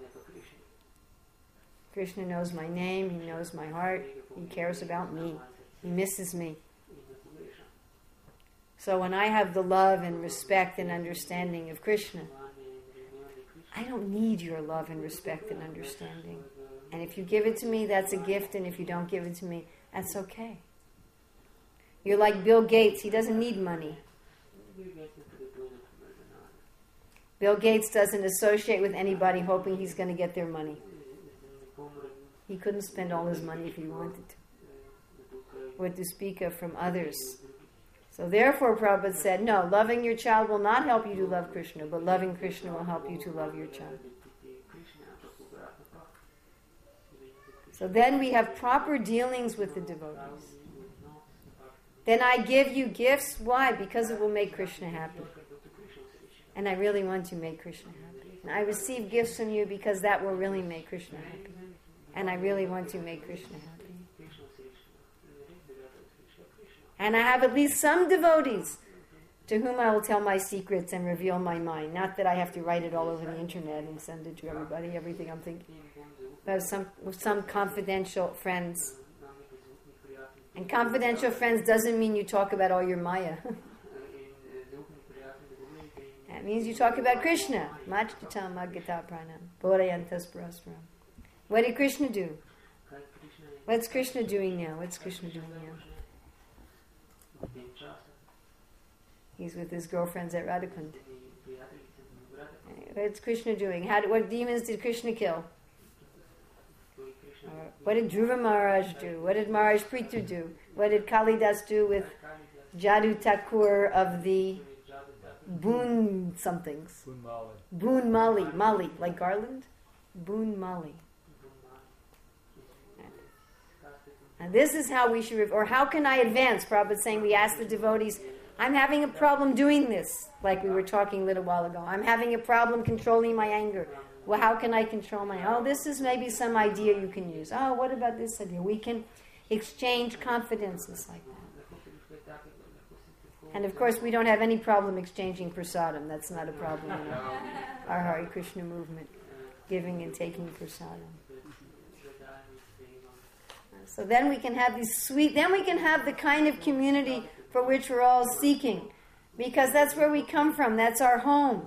Krishna knows my name, he knows my heart, he cares about me, he misses me. So when I have the love and respect and understanding of Krishna, I don't need your love and respect and understanding. And if you give it to me, that's a gift, and if you don't give it to me, that's okay. You're like Bill Gates, he doesn't need money. Bill Gates doesn't associate with anybody hoping he's going to get their money. He couldn't spend all his money if he wanted to. What to speak of from others. So therefore Prabhupada said, no, loving your child will not help you to love Krishna, but loving Krishna will help you to love your child. So then we have proper dealings with the devotees. Then I give you gifts. Why? Because it will make Krishna happy. And I really want to make Krishna happy. And I receive gifts from you because that will really make Krishna happy. And I really want to make Krishna happy. And I have at least some devotees to whom I will tell my secrets and reveal my mind. Not that I have to write it all over the internet and send it to everybody, everything I'm thinking. But I have some, some confidential friends. And confidential friends doesn't mean you talk about all your Maya. That means you talk about Krishna. What did Krishna do? What's Krishna doing now? What's Krishna doing now? He's with his girlfriends at Radhakund. What's Krishna doing? How did, what demons did Krishna kill? Uh, what did Dhruva Maharaj do? What did Maharaj Prithu do? What did Kalidas do with Jadu Thakur of the Boon somethings? Boon Mali. Boon Mali. Mali, like Garland? Boon Mali. And this is how we should, or how can I advance? Prabhupada's saying we ask the devotees, I'm having a problem doing this, like we were talking a little while ago. I'm having a problem controlling my anger. Well, how can I control my anger? Oh, this is maybe some idea you can use. Oh, what about this idea? We can exchange confidences like that. And of course, we don't have any problem exchanging prasadam. That's not a problem in our Hare Krishna movement, giving and taking prasadam. So then we can have these sweet, then we can have the kind of community for which we're all seeking. Because that's where we come from. That's our home.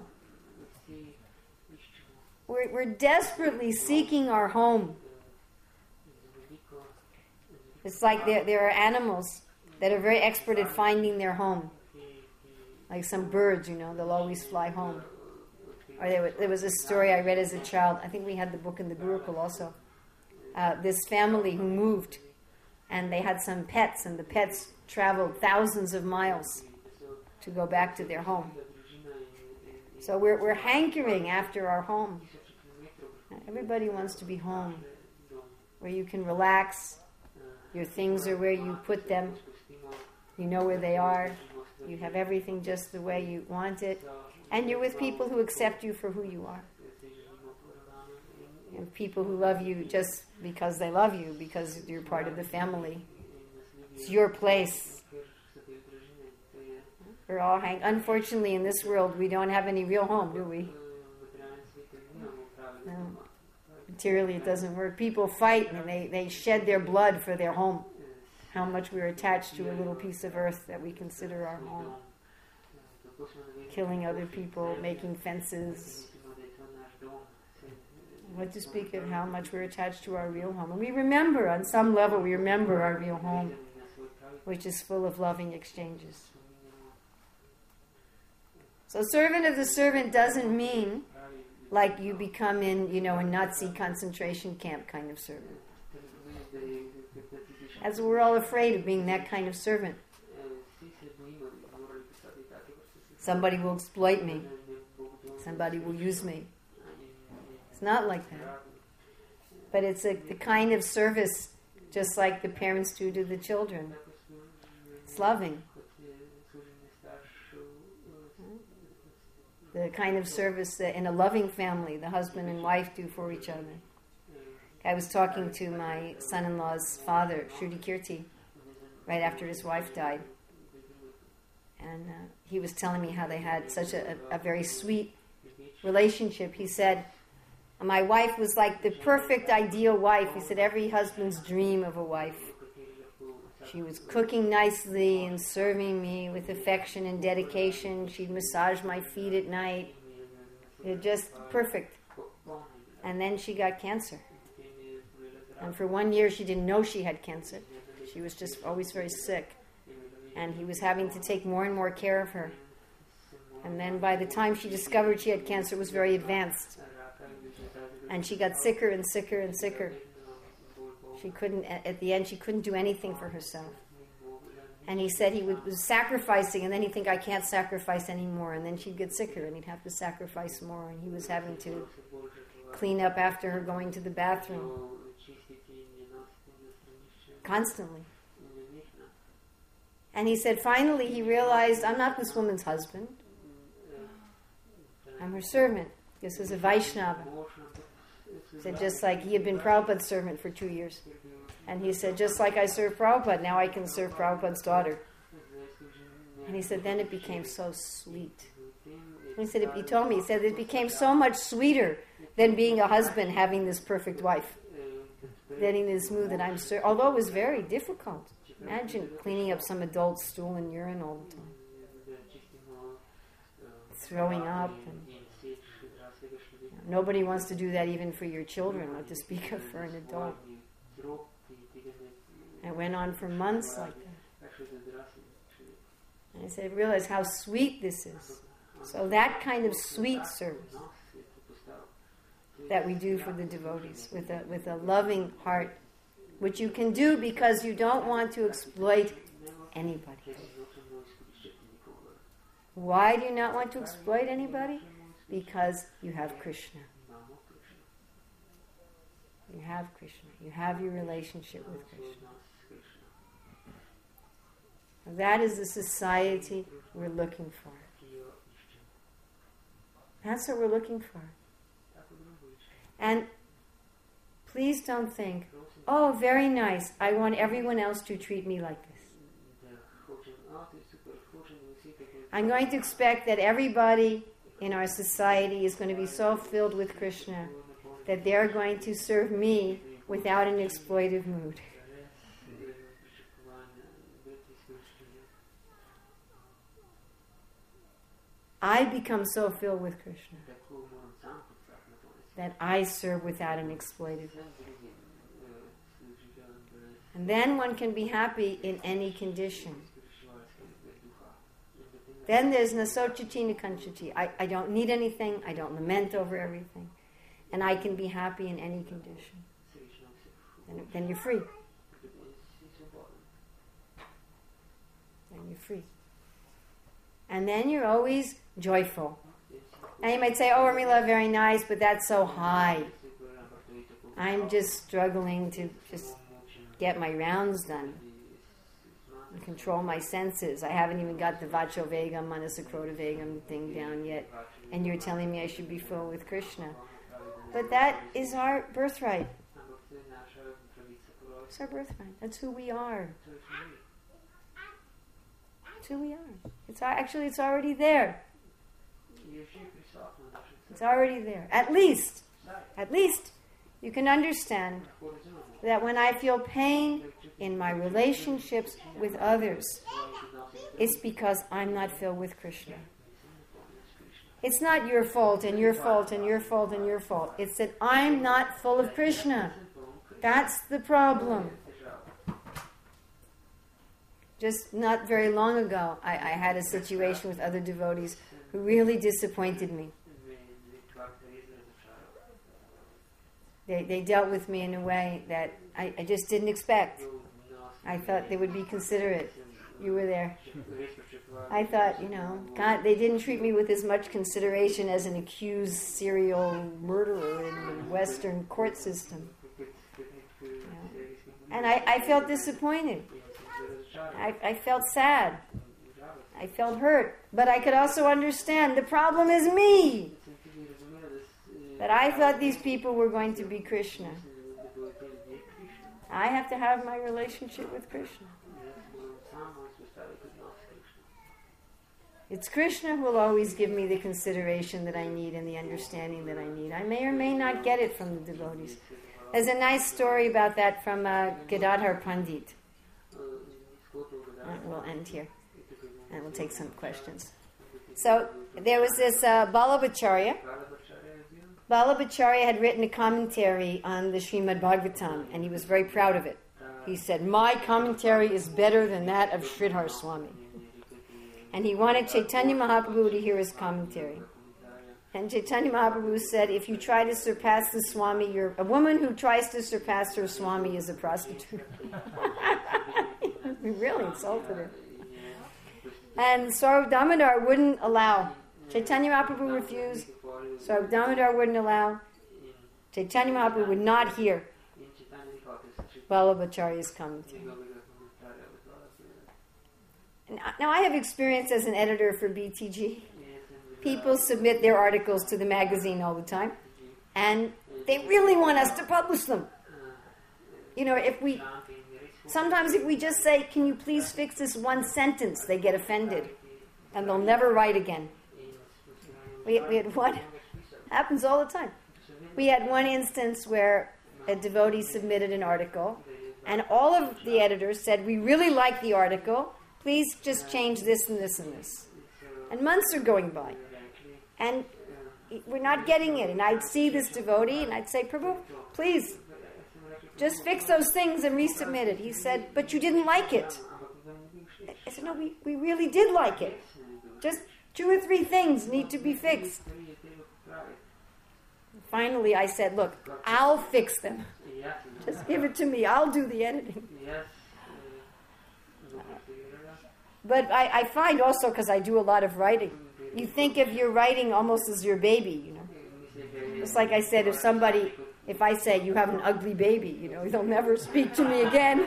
We're, we're desperately seeking our home. It's like there, there are animals that are very expert at finding their home. Like some birds, you know, they'll always fly home. Or there was, there was a story I read as a child. I think we had the book in the Gurukul also. Uh, this family who moved, and they had some pets, and the pets traveled thousands of miles to go back to their home. So we're we're hankering after our home. Everybody wants to be home, where you can relax. Your things are where you put them. You know where they are. You have everything just the way you want it, and you're with people who accept you for who you are. You know, people who love you just because they love you, because you're part of the family. It's your place. We're all hang. Unfortunately, in this world, we don't have any real home, do we? No. Materially, it doesn't work. People fight and they, they shed their blood for their home. How much we're attached to a little piece of earth that we consider our home. Killing other people, making fences. What to speak of how much we're attached to our real home. And we remember, on some level, we remember our real home, which is full of loving exchanges. So servant of the servant doesn't mean like you become in, you know, a Nazi concentration camp kind of servant. As we're all afraid of being that kind of servant. Somebody will exploit me. Somebody will use me. It's not like that. But it's a, the kind of service just like the parents do to the children. It's loving. The kind of service that in a loving family the husband and wife do for each other. I was talking to my son-in-law's father, Shruti Kirti, right after his wife died. And uh, he was telling me how they had such a, a, a very sweet relationship. He said, my wife was like the perfect ideal wife. He said, every husband's dream of a wife. She was cooking nicely and serving me with affection and dedication. She'd massage my feet at night. It was just perfect. And then she got cancer. And for one year she didn't know she had cancer. She was just always very sick. And he was having to take more and more care of her. And then by the time she discovered she had cancer, it was very advanced. And she got sicker and sicker and sicker. She couldn't, at the end, she couldn't do anything for herself. And he said he would, was sacrificing, and then he'd think, I can't sacrifice anymore. And then she'd get sicker, and he'd have to sacrifice more. And he was having to clean up after her going to the bathroom. Constantly. And he said, finally, he realized, I'm not this woman's husband. I'm her servant. This is a Vaishnava. He said, just like he had been Prabhupada's servant for two years. And he said, just like I serve Prabhupada, now I can serve Prabhupada's daughter. And he said, then it became so sweet. He said, he told me, he said, it became so much sweeter than being a husband, having this perfect wife. Getting this mood that I'm ser- although it was very difficult. Imagine cleaning up some adult's stool and urine all the time. Throwing up. And, you know, nobody wants to do that even for your children, not to speak of for an adult. It went on for months like that. And I said, realize how sweet this is. So that kind of sweet service that we do for the devotees with a with a loving heart, which you can do because you don't want to exploit anybody. Why do you not want to exploit anybody? Because you have Krishna. You have Krishna. You have your relationship with Krishna. That is the society we're looking for. That's what we're looking for. And please don't think, oh, very nice, I want everyone else to treat me like this. I'm going to expect that everybody in our society is going to be so filled with Krishna that they're going to serve me without an exploitive mood. I become so filled with Krishna that I serve without an exploitive mood. And then one can be happy in any condition. Then there's nasochiti nakanchati. I, I don't need anything. I don't lament over everything. And I can be happy in any condition. Then, then you're free. Then you're free. And then you're always joyful. And you might say, oh, Urmila, very nice, but that's so high. I'm just struggling to just get my rounds done. And control my senses. I haven't even got the Vacho Vegam, Manasakrota Vegam thing down yet. And you're telling me I should be filled with Krishna. But that is our birthright. It's our birthright. That's who we are. It's who we are. It's our, actually, it's already there. It's already there. At least, at least, you can understand that when I feel pain in my relationships with others, it's because I'm not filled with Krishna. It's not your fault and your fault and your fault and your fault. It's that I'm not full of Krishna. That's the problem. Just not very long ago, I, I had a situation with other devotees who really disappointed me. They, they dealt with me in a way that I, I just didn't expect. I thought they would be considerate. You were there. I thought, you know, God, they didn't treat me with as much consideration as an accused serial murderer in the Western court system. You know? And I, I felt disappointed. I, I felt sad. I felt hurt. But I could also understand the problem is me. That I thought these people were going to be Krishna. I have to have my relationship with Krishna. It's Krishna who will always give me the consideration that I need and the understanding that I need. I may or may not get it from the devotees. There's a nice story about that from uh, Gadadhar Pandit. Uh, we'll end here. And we'll take some questions. So, there was this uh, Balabhacharya. Balabhacharya had written a commentary on the Srimad Bhagavatam, and he was very proud of it. He said, my commentary is better than that of Sridhar Swami. And he wanted Chaitanya Mahaprabhu to hear his commentary. And Chaitanya Mahaprabhu said, if you try to surpass the Swami, you're a woman who tries to surpass her Swami is a prostitute. We really insulted her. And Swarup Damodar wouldn't allow. Chaitanya Mahaprabhu refused. Swarup Damodar wouldn't allow. Chaitanya Mahaprabhu would not hear Balabhacharya's commentary. Now, I have experience as an editor for B T G. People submit their articles to the magazine all the time, and they really want us to publish them. You know, if we, sometimes if we just say, can you please fix this one sentence, they get offended, and they'll never write again. We, we had one, happens all the time. We had one instance where a devotee submitted an article, and all of the editors said, we really like the article, please just change this and this and this. And months are going by. And we're not getting it. And I'd see this devotee and I'd say, Prabhu, please, just fix those things and resubmit it. He said, but you didn't like it. I said, no, we, we really did like it. Just two or three things need to be fixed. Finally, I said, look, I'll fix them. Just give it to me. I'll do the editing. But I, I find also, because I do a lot of writing, you think of your writing almost as your baby, you know. Just like I said, if somebody, if I say, you have an ugly baby, you know, they'll never speak to me again.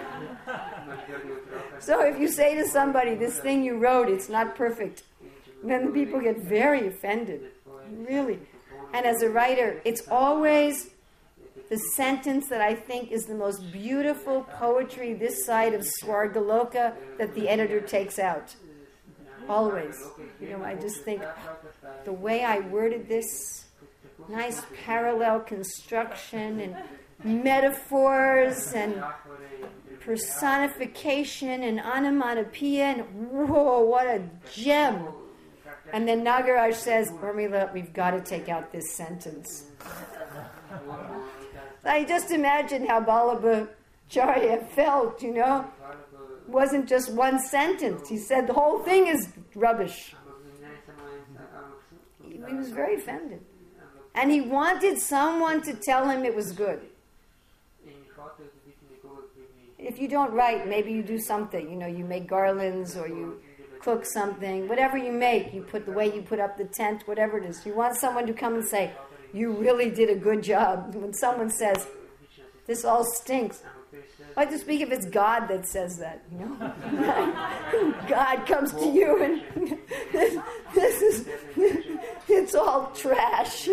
So if you say to somebody, this thing you wrote, it's not perfect, then the people get very offended, really. And as a writer, it's always the sentence that I think is the most beautiful poetry this side of Swargaloka that the editor takes out. Always. You know, I just think the way I worded this, nice parallel construction and metaphors and personification and onomatopoeia, and whoa, what a gem. And then Nagaraj says, Urmila, we've got to take out this sentence. I just imagine how Balabhacharya felt, you know. It wasn't just one sentence. He said the whole thing is rubbish. He, he was very offended. And he wanted someone to tell him it was good. If you don't write, maybe you do something. You know, you make garlands or you cook something. Whatever you make, you put the way you put up the tent, whatever it is. You want someone to come and say, you really did a good job. When someone says, this all stinks, I like to speak if it's God that says that, you know. God comes to you and this, this is, it's all trash.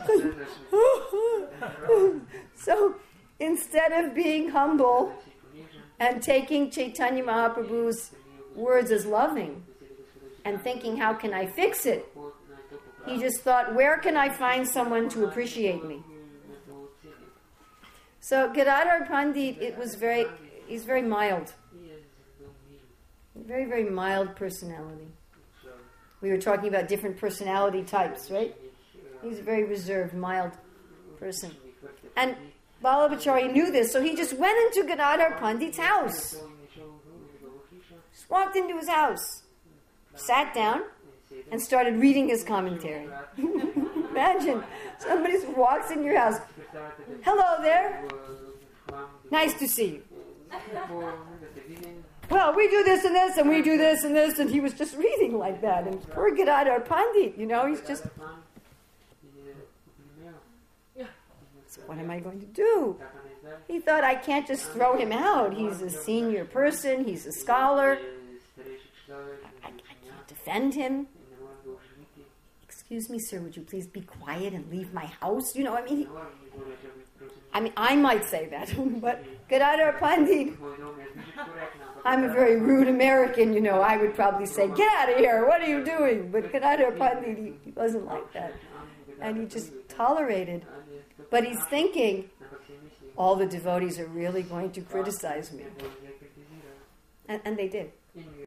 So instead of being humble and taking Chaitanya Mahaprabhu's words as loving and thinking, how can I fix it? He just thought, where can I find someone to appreciate me? So Gadadhar Pandit, it was very, he's very mild. Very, very mild personality. We were talking about different personality types, right? He's a very reserved, mild person. And Vallabhacharya knew this, so he just went into Gadadhar Pandit's house. Just walked into his house, sat down, and started reading his commentary. Imagine, somebody walks in your house. Hello there. Nice to see you. Well, we do this and this, and we do this and this, and he was just reading like that. And poor Gadadhar Pandit, you know, he's just... So what am I going to do? He thought, I can't just throw him out. He's a senior person, he's a scholar. I, I can't defend him. Excuse me, sir, would you please be quiet and leave my house? You know, I mean, he, I mean, I might say that, but Gadadhar Pandit, I'm a very rude American, you know, I would probably say, get out of here, what are you doing? But Gadadhar Pandit, he, he wasn't like that. And he just tolerated. But he's thinking, all the devotees are really going to criticize me. And, and they did.